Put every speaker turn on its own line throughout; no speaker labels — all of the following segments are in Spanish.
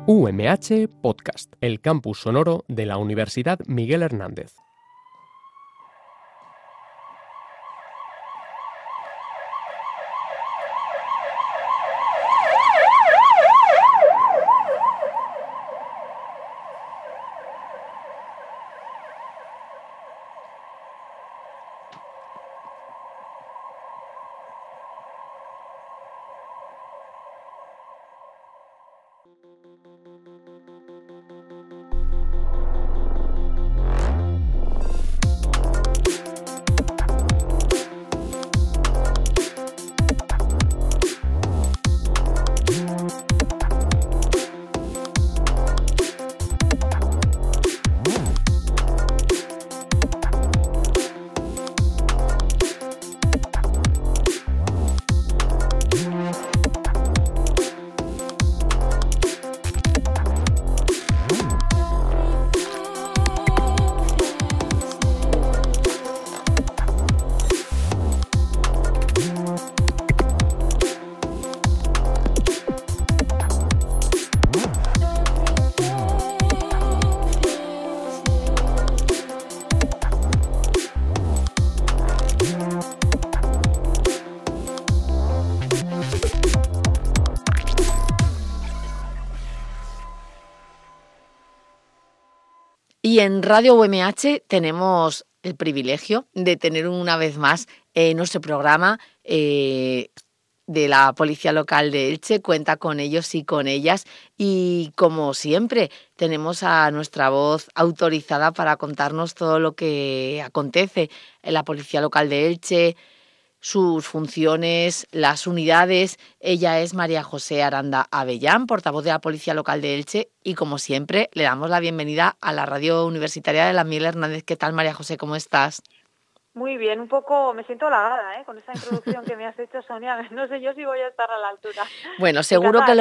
UMH Podcast, el campus sonoro de la Universidad Miguel Hernández.
Y en Radio UMH tenemos el privilegio de tener una vez más nuestro programa de la Policía Local de Elche. Cuenta con ellos y con ellas. Y como siempre, tenemos a nuestra voz autorizada para contarnos todo lo que acontece en la Policía Local de Elche, sus funciones, las unidades. Ella es María José Aranda Avellán, portavoz de la Policía Local de Elche, y como siempre le damos la bienvenida a la radio universitaria de la Miguel Hernández. ¿Qué tal, María José? ¿Cómo estás?
Muy bien, un poco me siento halagada con esa introducción que me has hecho, Sonia. No sé yo si voy a estar a la altura.
Bueno, seguro que lo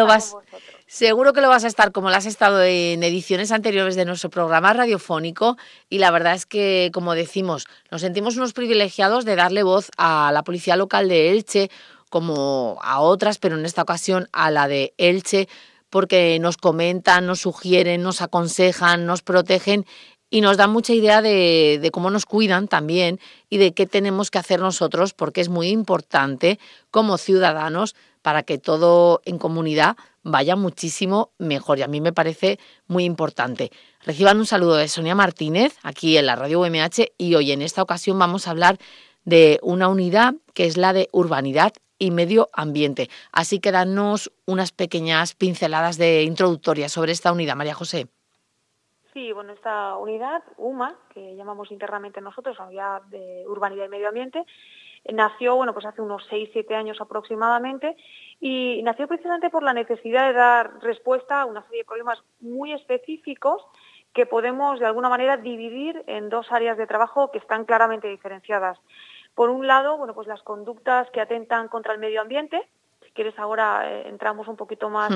vas a estar, como lo has estado en ediciones anteriores de nuestro programa radiofónico, y la verdad es que, como decimos, nos sentimos unos privilegiados de darle voz a la Policía Local de Elche, como a otras, pero en esta ocasión a la de Elche, porque nos comentan, nos sugieren, nos aconsejan, nos protegen y nos dan mucha idea de cómo nos cuidan también y de qué tenemos que hacer nosotros, porque es muy importante como ciudadanos para que todo en comunidad vaya muchísimo mejor. Y a mí me parece muy importante. Reciban un saludo de Sonia Martínez aquí en la radio UMH, y hoy en esta ocasión vamos a hablar de una unidad que es la de Urbanidad y Medio Ambiente. Así que danos unas pequeñas pinceladas de introductoria sobre esta unidad, María José.
Sí, bueno, esta unidad, UMA, que llamamos internamente nosotros, Unidad de Urbanidad y Medio Ambiente, nació, pues hace unos 6-7 años aproximadamente, y nació precisamente por la necesidad de dar respuesta a una serie de problemas muy específicos que podemos, de alguna manera, dividir en dos áreas de trabajo que están claramente diferenciadas. Por un lado, pues las conductas que atentan contra el medio ambiente. Si quieres, ahora entramos un poquito más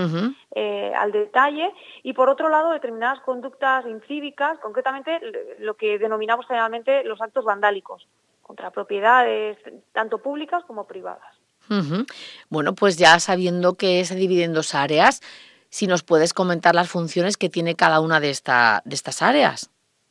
al detalle. Y por otro lado, determinadas conductas incívicas, concretamente lo que denominamos generalmente los actos vandálicos, contra propiedades tanto públicas como privadas.
Bueno, pues ya sabiendo que se divide en dos áreas, si nos puedes comentar las funciones que tiene cada una de estas áreas.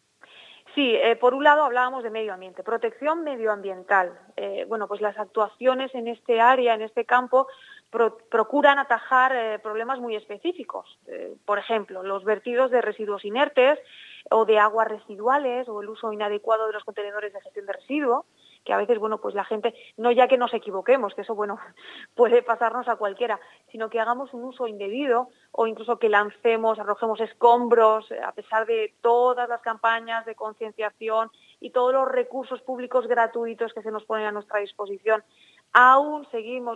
Sí, por un lado hablábamos de medio ambiente, protección medioambiental. Pues las actuaciones en este área, en este campo, procuran atajar problemas muy específicos. Por ejemplo, los vertidos de residuos inertes o de aguas residuales, o el uso inadecuado de los contenedores de gestión de residuos, que a veces, pues la gente, no ya que nos equivoquemos, que eso, puede pasarnos a cualquiera, sino que hagamos un uso indebido, o incluso que arrojemos escombros, a pesar de todas las campañas de concienciación y todos los recursos públicos gratuitos que se nos ponen a nuestra disposición. Aún seguimos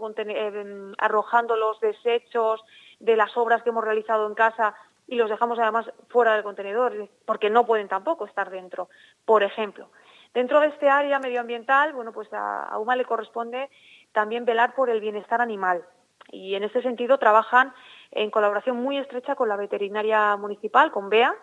arrojando los desechos de las obras que hemos realizado en casa y los dejamos además fuera del contenedor, porque no pueden tampoco estar dentro, por ejemplo. Dentro de este área medioambiental, a UMA le corresponde también velar por el bienestar animal, y en ese sentido trabajan en colaboración muy estrecha con la veterinaria municipal, con Bea,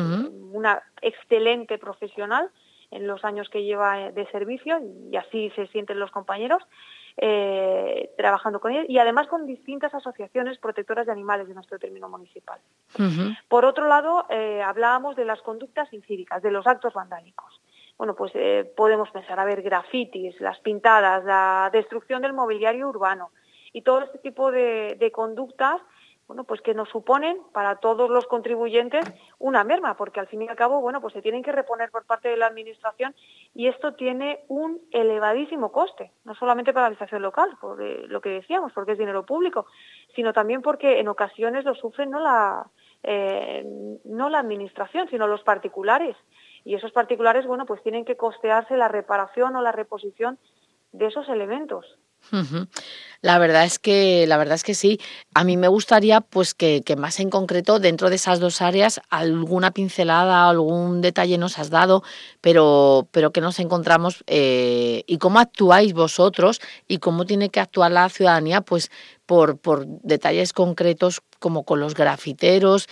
una excelente profesional en los años que lleva de servicio, y así se sienten los compañeros. trabajando con ellas y además con distintas asociaciones protectoras de animales de nuestro término municipal.
Uh-huh.
Por otro lado, hablábamos de las conductas incívicas, de los actos vandálicos. Bueno, pues podemos pensar, grafitis, las pintadas, la destrucción del mobiliario urbano y todo este tipo de conductas, bueno, pues que nos suponen para todos los contribuyentes una merma, porque al fin y al cabo, bueno, pues se tienen que reponer por parte de la Administración y esto tiene un elevadísimo coste, no solamente para la Administración local, por lo que decíamos, porque es dinero público, sino también porque en ocasiones lo sufren no la Administración, sino los particulares. Y esos particulares, bueno, pues tienen que costearse la reparación o la reposición de esos elementos.
Uh-huh. La verdad es que sí. A mí me gustaría pues que más en concreto dentro de esas dos áreas alguna pincelada, algún detalle nos has dado, pero que nos encontramos y cómo actuáis vosotros y cómo tiene que actuar la ciudadanía pues por detalles concretos como con los grafiteros,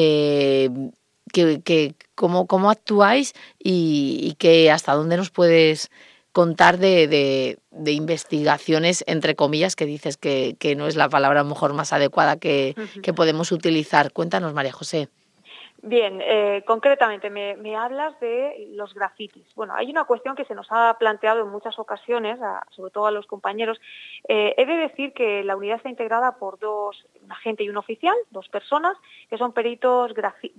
cómo actuáis y que hasta dónde nos puedes contar de investigaciones, entre comillas, que dices que no es la palabra a lo mejor más adecuada que podemos utilizar. Cuéntanos, María José.
Bien, concretamente me hablas de los grafitis. Bueno, hay una cuestión que se nos ha planteado en muchas ocasiones, sobre todo a los compañeros. He de decir que la unidad está integrada por un agente y un oficial, 2 personas, que son peritos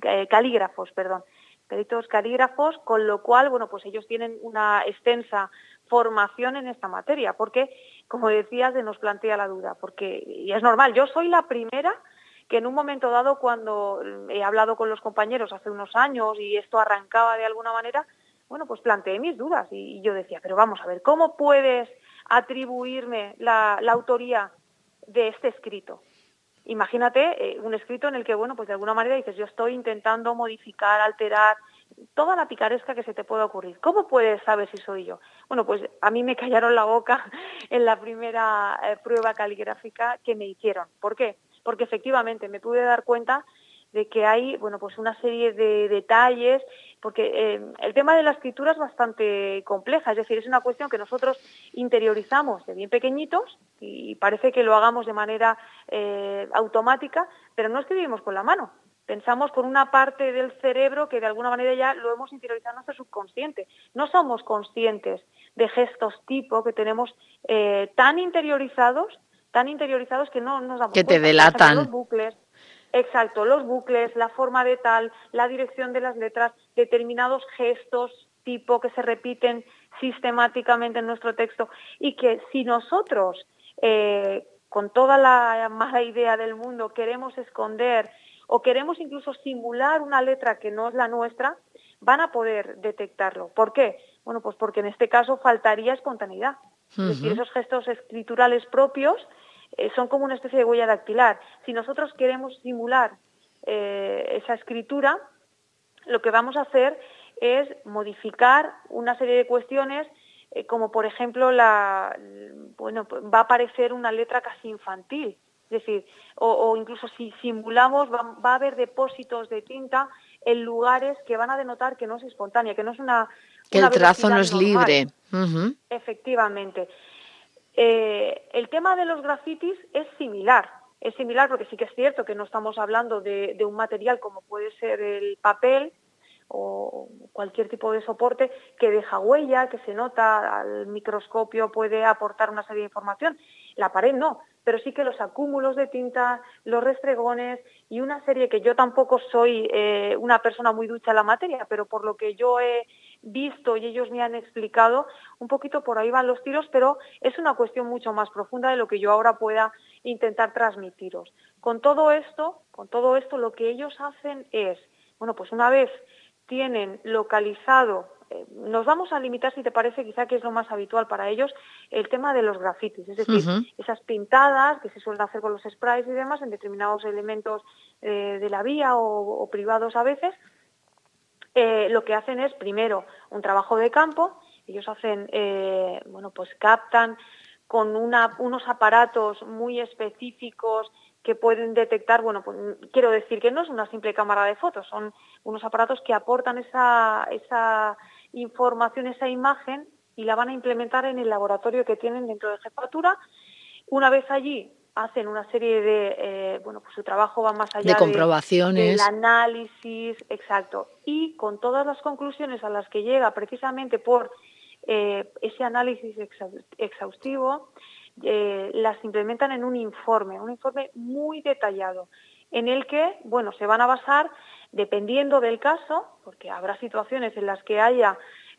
calígrafos, con lo cual, bueno, pues ellos tienen una extensa formación en esta materia, porque, como decías, se nos plantea la duda, y es normal, yo soy la primera que en un momento dado, cuando he hablado con los compañeros hace unos años y esto arrancaba de alguna manera, bueno, pues planteé mis dudas y yo decía, pero vamos a ver, ¿cómo puedes atribuirme la autoría de este escrito? Imagínate un escrito en el que, bueno, pues de alguna manera dices, yo estoy intentando modificar, alterar, toda la picaresca que se te pueda ocurrir. ¿Cómo puedes saber si soy yo? Bueno, pues a mí me callaron la boca en la primera prueba caligráfica que me hicieron. ¿Por qué? Porque efectivamente me pude dar cuenta de que hay, bueno, pues una serie de detalles, porque el tema de la escritura es bastante compleja, es decir, es una cuestión que nosotros interiorizamos de bien pequeñitos y parece que lo hagamos de manera automática, pero no escribimos con la mano. Pensamos por una parte del cerebro que de alguna manera ya lo hemos interiorizado en nuestro subconsciente. No somos conscientes de gestos tipo que tenemos tan interiorizados que no nos damos
que
cuenta.
Te delatan.
Los bucles, exacto, los bucles, la forma de tal, la dirección de las letras, determinados gestos tipo que se repiten sistemáticamente en nuestro texto y que si nosotros, con toda la mala idea del mundo, queremos esconder o queremos incluso simular una letra que no es la nuestra, van a poder detectarlo. ¿Por qué? Bueno, pues porque en este caso faltaría espontaneidad. Es decir, esos gestos escriturales propios son como una especie de huella dactilar. Si nosotros queremos simular esa escritura, lo que vamos a hacer es modificar una serie de cuestiones, como por ejemplo va a aparecer una letra casi infantil. Es decir, o incluso si simulamos, va a haber depósitos de tinta en lugares que van a denotar que no es espontánea, que no es
que el trazo no es
normal.
Libre.
Efectivamente. El tema de los grafitis es similar porque sí que es cierto que no estamos hablando de un material como puede ser el papel o cualquier tipo de soporte que deja huella, que se nota al microscopio, puede aportar una serie de información. La pared no, pero sí que los acúmulos de tinta, los restregones y una serie que yo tampoco soy una persona muy ducha en la materia, pero por lo que yo he visto y ellos me han explicado, un poquito por ahí van los tiros, pero es una cuestión mucho más profunda de lo que yo ahora pueda intentar transmitiros. Con todo esto, lo que ellos hacen es, bueno, pues una vez tienen localizado, nos vamos a limitar, si te parece, quizá que es lo más habitual para ellos, el tema de los grafitis, es decir, esas pintadas que se suelen hacer con los sprays y demás en determinados elementos de la vía o privados a veces. Lo que hacen es, primero, un trabajo de campo. Ellos hacen, pues captan con unos aparatos muy específicos que pueden detectar, pues quiero decir que no es una simple cámara de fotos, son unos aparatos que aportan esa información, esa imagen y la van a implementar en el laboratorio que tienen dentro de Jefatura. Una vez allí hacen una serie de, pues su trabajo va más allá
de comprobaciones,
del análisis, exacto, y con todas las conclusiones a las que llega precisamente por ese análisis exhaustivo, las implementan en un informe muy detallado, en el que, bueno, se van a basar, dependiendo del caso, porque habrá situaciones en las que haya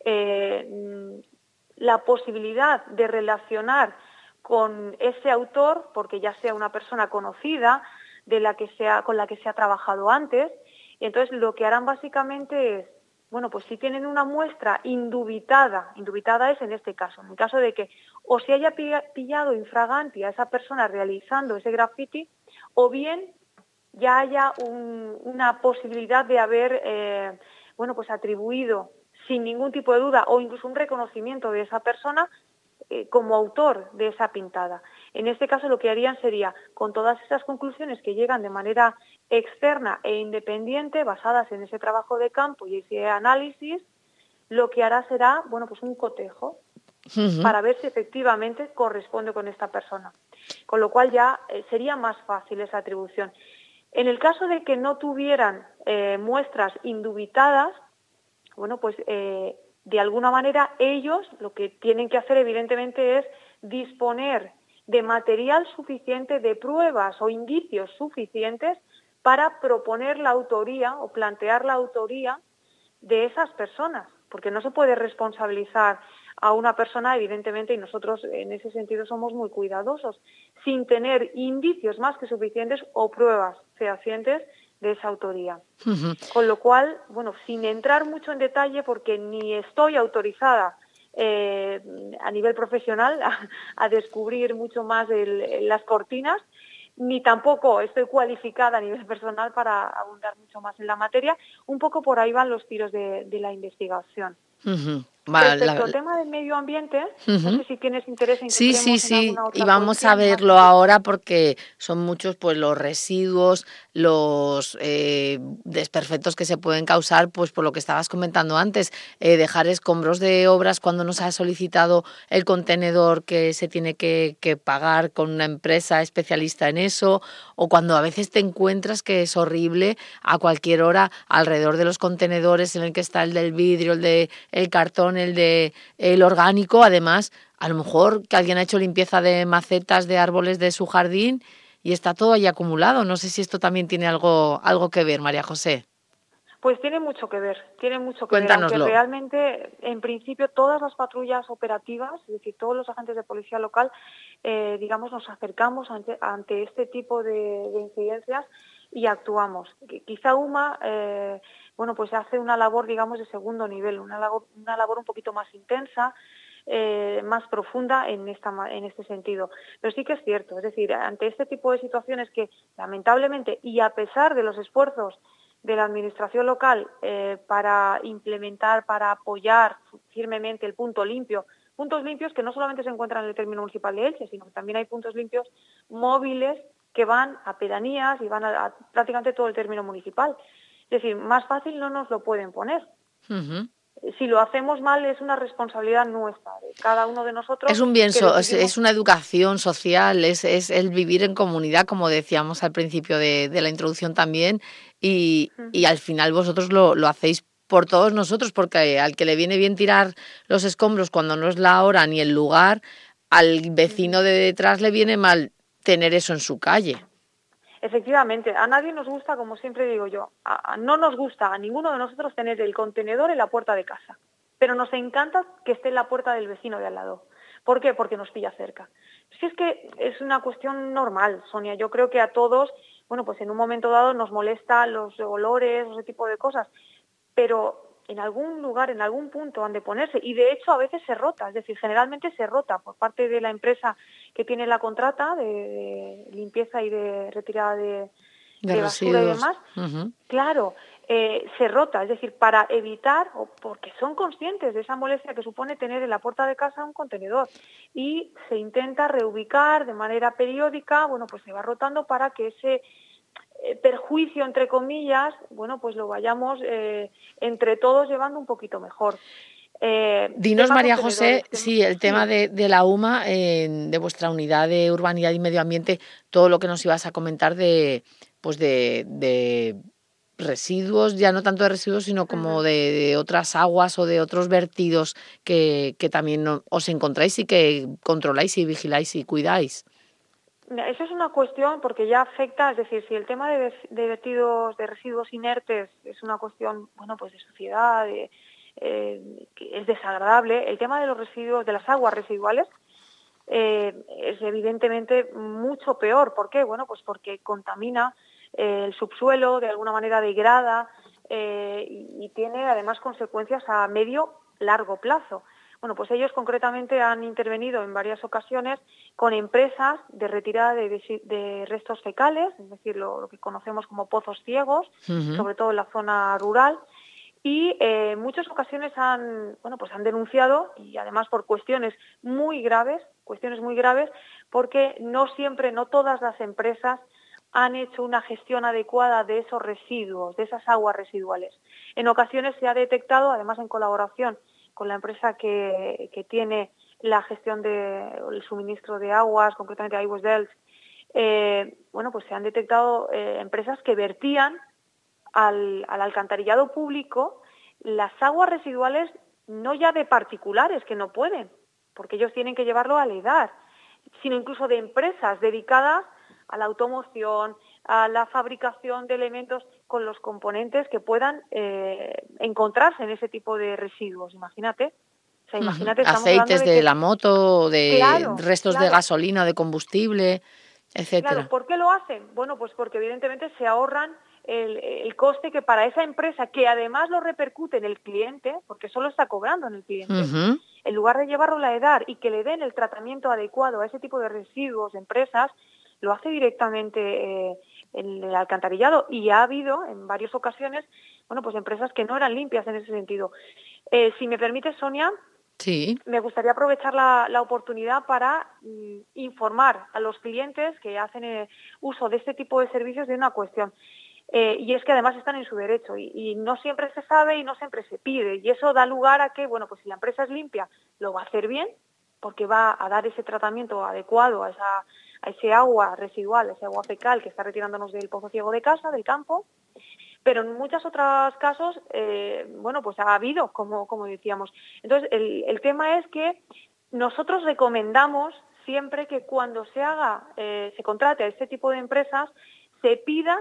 la posibilidad de relacionar con ese autor, porque ya sea una persona conocida, con la que se ha trabajado antes. Y entonces lo que harán básicamente es, bueno, pues si tienen una muestra indubitada es en este caso, en el caso de que o se haya pillado infraganti a esa persona realizando ese graffiti, o bien ya haya una posibilidad de haber, pues atribuido sin ningún tipo de duda o incluso un reconocimiento de esa persona como autor de esa pintada. En este caso lo que harían sería, con todas esas conclusiones que llegan de manera externa e independiente, basadas en ese trabajo de campo y ese análisis, lo que hará será, bueno, pues un cotejo para ver si efectivamente corresponde con esta persona. Con lo cual ya sería más fácil esa atribución. En el caso de que no tuvieran muestras indubitadas, bueno, pues de alguna manera ellos lo que tienen que hacer evidentemente es disponer de material suficiente, de pruebas o indicios suficientes para proponer la autoría o plantear la autoría de esas personas, porque no se puede responsabilizar a una persona, evidentemente, y nosotros en ese sentido somos muy cuidadosos, sin tener indicios más que suficientes o pruebas fehacientes de esa autoría. Con lo cual, bueno, sin entrar mucho en detalle, porque ni estoy autorizada a nivel profesional a descubrir mucho más las cortinas, ni tampoco estoy cualificada a nivel personal para abundar mucho más en la materia. Un poco por ahí van los tiros de la investigación. Respecto al tema del medio ambiente, no sé si tienes interés en que entremos en alguna otra
y vamos
cuestión
a verlo ahora porque son muchos pues los residuos, los desperfectos que se pueden causar, pues por lo que estabas comentando antes, dejar escombros de obras cuando no se ha solicitado el contenedor que se tiene que pagar con una empresa especialista en eso, o cuando a veces te encuentras que es horrible a cualquier hora alrededor de los contenedores en el que está el del vidrio, el cartón, el orgánico. Además, a lo mejor que alguien ha hecho limpieza de macetas de árboles de su jardín y está todo ahí acumulado. No sé si esto también tiene algo que ver, María José.
Pues tiene mucho que ver,
Cuéntanoslo.
aunque realmente, en principio, todas las patrullas operativas, es decir, todos los agentes de policía local, nos acercamos ante este tipo de incidencias y actuamos. Quizá UMA, pues hace una labor, digamos, de segundo nivel, una labor un poquito más intensa, más profunda en este sentido. Pero sí que es cierto, es decir, ante este tipo de situaciones que, lamentablemente, y a pesar de los esfuerzos de la administración local para implementar, para apoyar firmemente el punto limpio, puntos limpios que no solamente se encuentran en el término municipal de Elche, sino que también hay puntos limpios móviles que van a pedanías y van a prácticamente todo el término municipal. Es decir, más fácil no nos lo pueden poner. Si lo hacemos mal es una responsabilidad nuestra, de cada uno de nosotros.
Es un bien, es una educación social, es el vivir en comunidad, como decíamos al principio de la introducción también, y al final vosotros lo hacéis por todos nosotros, porque al que le viene bien tirar los escombros cuando no es la hora ni el lugar, al vecino de detrás le viene mal tener eso en su calle.
Efectivamente, a nadie nos gusta, como siempre digo yo, no nos gusta a ninguno de nosotros tener el contenedor en la puerta de casa, pero nos encanta que esté en la puerta del vecino de al lado. ¿Por qué? Porque nos pilla cerca. Si es que es una cuestión normal, Sonia, yo creo que a todos, pues en un momento dado nos molesta los olores, ese tipo de cosas, pero en algún lugar, en algún punto han de ponerse, y de hecho a veces se rota, es decir, generalmente se rota por parte de la empresa que tiene la contrata de limpieza y de retirada de basura y demás. Claro, se rota, es decir, para evitar, o porque son conscientes de esa molestia que supone tener en la puerta de casa un contenedor, y se intenta reubicar de manera periódica, pues se va rotando para que ese perjuicio, entre comillas, pues lo vayamos entre todos llevando un poquito mejor.
Dinos, María José, sí, el tema de la UMA, de vuestra unidad de urbanidad y medio ambiente, todo lo que nos ibas a comentar de residuos, ya no tanto de residuos, sino como de otras aguas o de otros vertidos que también os encontráis y que controláis y vigiláis y cuidáis.
Eso es una cuestión porque ya afecta, es decir, si el tema de vertidos de residuos inertes es una cuestión, bueno, pues de suciedad, que es desagradable, el tema de los residuos, de las aguas residuales, es evidentemente mucho peor. ¿Por qué? Bueno, pues porque contamina el subsuelo, de alguna manera degrada y tiene además consecuencias a medio largo plazo. Bueno, pues ellos concretamente han intervenido en varias ocasiones con empresas de retirada de restos fecales, es decir, lo que conocemos como pozos ciegos, sobre todo en la zona rural, y en muchas ocasiones han denunciado, y además por cuestiones muy graves, porque no todas las empresas han hecho una gestión adecuada de esos residuos, de esas aguas residuales. En ocasiones se ha detectado, además en colaboración con la empresa que tiene la gestión del suministro de aguas, concretamente Aigües pues se han detectado empresas que vertían al alcantarillado público las aguas residuales, no ya de particulares, que no pueden, porque ellos tienen que llevarlo al EDAR, sino incluso de empresas dedicadas a la automoción, a la fabricación de elementos con los componentes que puedan encontrarse en ese tipo de residuos. Imagínate. O sea, imagínate, estamos
aceites
hablando
de la moto, de restos de gasolina, de combustible, etcétera.
Claro, ¿por qué lo hacen? Bueno, pues porque evidentemente se ahorran el coste que para esa empresa, que además lo repercute en el cliente, porque solo está cobrando en el cliente, en lugar de llevarlo a la EDAR y que le den el tratamiento adecuado a ese tipo de residuos de empresas, lo hace directamente en el alcantarillado. Y ha habido en varias ocasiones, pues empresas que no eran limpias en ese sentido. Si me permite, Sonia,
sí,
me gustaría aprovechar la oportunidad para informar a los clientes que hacen uso de este tipo de servicios de una cuestión. Y es que además están en su derecho y no siempre se sabe y no siempre se pide. Y eso da lugar a que, pues si la empresa es limpia, lo va a hacer bien, porque va a dar ese tratamiento adecuado a ese agua residual, ese agua fecal que está retirándonos del pozo ciego de casa, del campo. Pero en muchos otros casos, pues ha habido, como decíamos. Entonces, el tema es que nosotros recomendamos siempre que cuando se contrate a este tipo de empresas, se pida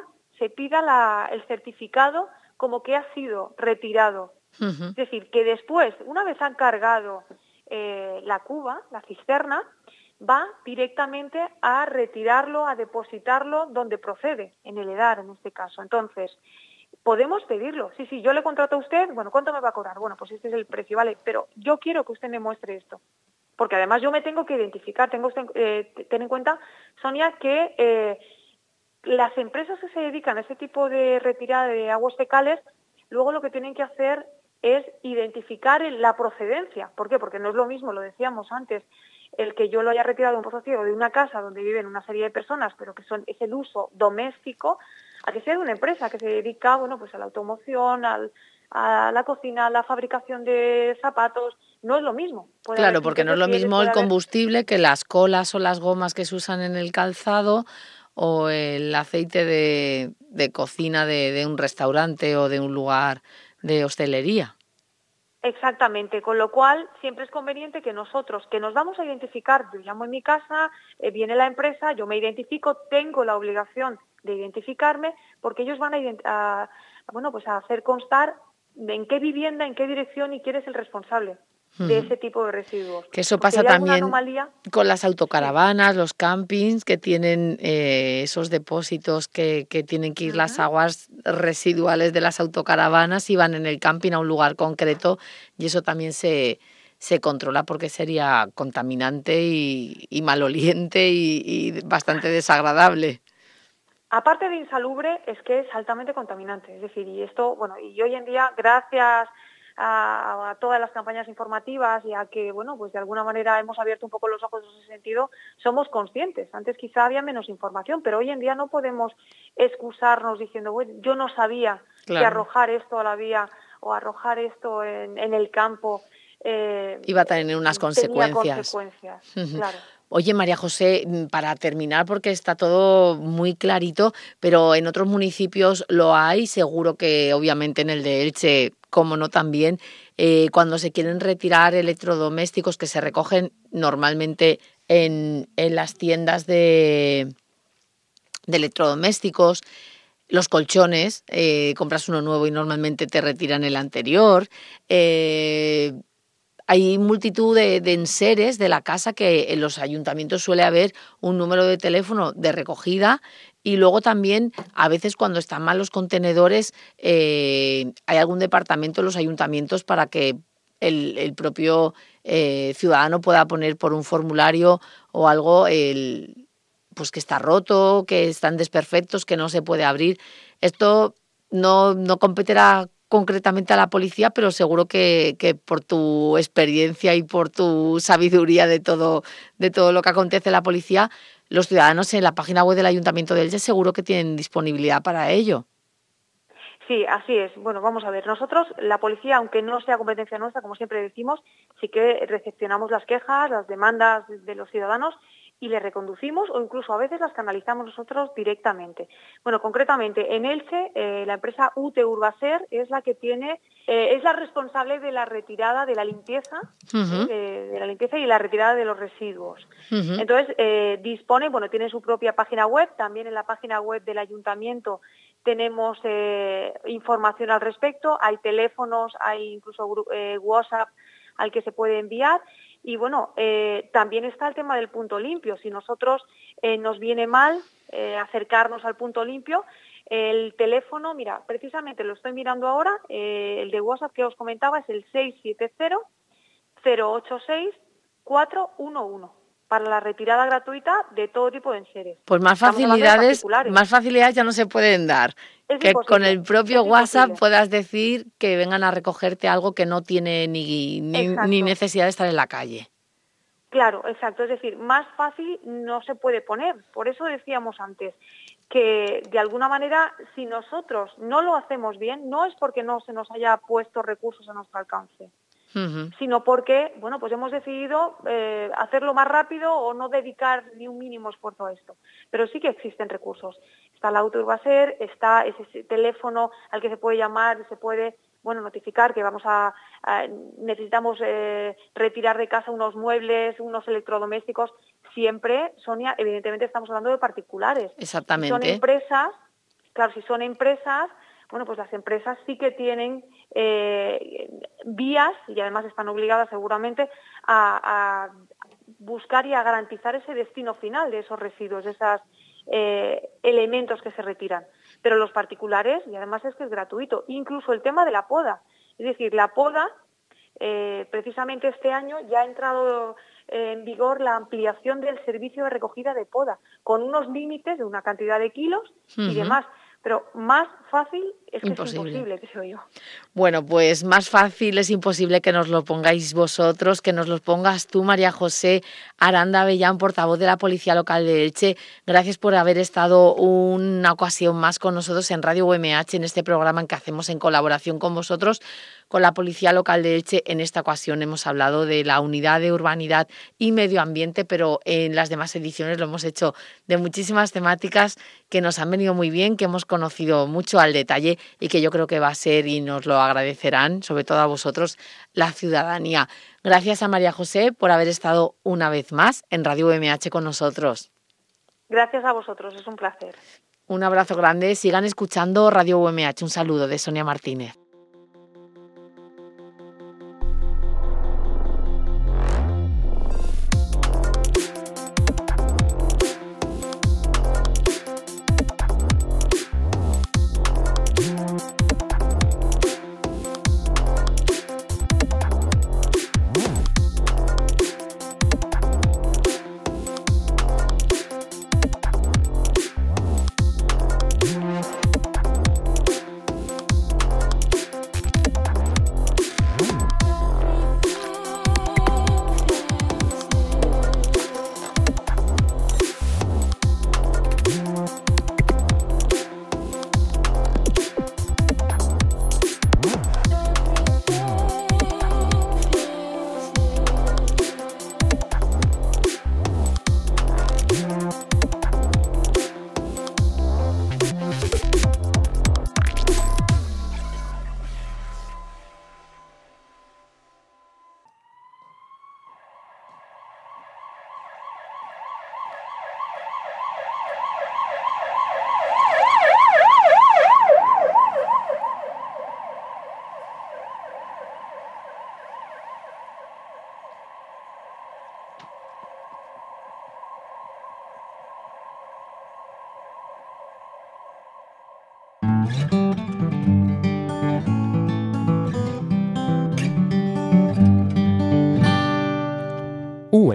el certificado como que ha sido retirado. Es decir, que después, una vez han cargado la cuba, la cisterna, va directamente a retirarlo, a depositarlo donde procede, en el EDAR en este caso. Entonces, podemos pedirlo. Sí, yo le contrato a usted, ¿cuánto me va a cobrar? Bueno, pues este es el precio, vale, pero yo quiero que usted me muestre esto. Porque además yo me tengo que identificar, ten en cuenta, Sonia, que las empresas que se dedican a ese tipo de retirada de aguas fecales, luego lo que tienen que hacer es identificar la procedencia. ¿Por qué? Porque no es lo mismo, lo decíamos antes, el que yo lo haya retirado de un pozo ciego de una casa donde viven una serie de personas, pero que es el uso doméstico, a que sea de una empresa que se dedica, pues a la automoción, a la cocina, a la fabricación de zapatos. No es lo mismo.
Claro, porque no es lo mismo el combustible que las colas o las gomas que se usan en el calzado o el aceite de cocina de un restaurante o de un lugar de hostelería.
Exactamente, con lo cual siempre es conveniente que nosotros, que nos vamos a identificar, yo llamo en mi casa, viene la empresa, yo me identifico, tengo la obligación de identificarme, porque ellos van a hacer constar en qué vivienda, en qué dirección y quién es el responsable de ese tipo de residuos.
Que eso pasa también con las autocaravanas, los campings que tienen esos depósitos que tienen que ir las aguas residuales de las autocaravanas y van en el camping a un lugar concreto, y eso también se controla porque sería contaminante y maloliente y bastante desagradable.
Aparte de insalubre, es que es altamente contaminante. Es decir, y hoy en día, gracias a todas las campañas informativas y a que, pues de alguna manera hemos abierto un poco los ojos en ese sentido, somos conscientes. Antes quizá había menos información, pero hoy en día no podemos excusarnos diciendo, yo no sabía que arrojar esto a la vía o arrojar esto en el campo
iba a tener unas consecuencias.
Claro.
Oye, María José, para terminar, porque está todo muy clarito, pero en otros municipios lo hay, seguro que obviamente en el de Elche, como no también, cuando se quieren retirar electrodomésticos que se recogen normalmente en las tiendas de electrodomésticos, los colchones, compras uno nuevo y normalmente te retiran el anterior. Hay multitud de enseres de la casa que en los ayuntamientos suele haber un número de teléfono de recogida y luego también a veces cuando están mal los contenedores hay algún departamento en los ayuntamientos para que el propio ciudadano pueda poner por un formulario o algo pues que está roto, que están desperfectos, que no se puede abrir. Esto no competirá concretamente a la policía, pero seguro que por tu experiencia y por tu sabiduría de todo lo que acontece en la policía, los ciudadanos en la página web del Ayuntamiento de Elche seguro que tienen disponibilidad para ello.
Sí, así es. Bueno, vamos a ver. Nosotros, la policía, aunque no sea competencia nuestra, como siempre decimos, sí que recepcionamos las quejas, las demandas de los ciudadanos y les reconducimos o incluso a veces las canalizamos nosotros directamente. Bueno, concretamente en Elche, la empresa UT Urbaser es la que es la responsable de la retirada de la limpieza, de la limpieza y la retirada de los residuos. Entonces, tiene su propia página web, también en la página web del ayuntamiento tenemos información al respecto, hay teléfonos, hay incluso WhatsApp al que se puede enviar. Y bueno, también está el tema del punto limpio. Si nosotros nos viene mal acercarnos al punto limpio, el teléfono, mira, precisamente lo estoy mirando ahora, el de WhatsApp que os comentaba es el 670-086-411 para la retirada gratuita de todo tipo de enseres.
Pues más facilidades ya no se pueden dar. Que con el propio WhatsApp puedas decir que vengan a recogerte algo que no tiene ni necesidad de estar en la calle.
Claro, exacto. Es decir, más fácil no se puede poner. Por eso decíamos antes que, de alguna manera, si nosotros no lo hacemos bien, no es porque no se nos haya puesto recursos a nuestro alcance, sino porque, bueno, pues hemos decidido hacerlo más rápido o no dedicar ni un mínimo esfuerzo a esto. Pero sí que existen recursos. Está la UT Urbaser, está ese teléfono al que se puede llamar y se puede, notificar que necesitamos retirar de casa unos muebles, unos electrodomésticos. Siempre, Sonia, evidentemente estamos hablando de particulares.
Exactamente.
Si son empresas, claro, pues las empresas sí que tienen vías, y además están obligadas seguramente a buscar y a garantizar ese destino final de esos residuos, de esos elementos que se retiran. Pero los particulares, y además es que es gratuito, incluso el tema de la poda. Es decir, la poda, precisamente este año ya ha entrado en vigor la ampliación del servicio de recogida de poda, con unos límites de una cantidad de kilos y demás. Pero más fácil es imposible, creo yo.
Bueno, pues más fácil es imposible que nos lo pongáis vosotros, que nos lo pongas tú, María José Aranda Avellán, portavoz de la Policía Local de Elche. Gracias por haber estado una ocasión más con nosotros en Radio UMH, en este programa en que hacemos en colaboración con vosotros, con la Policía Local de Elche. En esta ocasión hemos hablado de la Unidad de Urbanidad y Medio Ambiente, pero en las demás ediciones lo hemos hecho de muchísimas temáticas que nos han venido muy bien, que hemos conocido mucho al detalle y que yo creo que va a ser, y nos lo agradecerán, sobre todo a vosotros, la ciudadanía. Gracias a María José por haber estado una vez más en Radio UMH con nosotros.
Gracias a vosotros, es un placer.
Un abrazo grande, sigan escuchando Radio UMH. Un saludo de Sonia Martínez.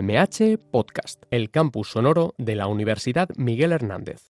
UMH Podcast, el campus sonoro de la Universidad Miguel Hernández.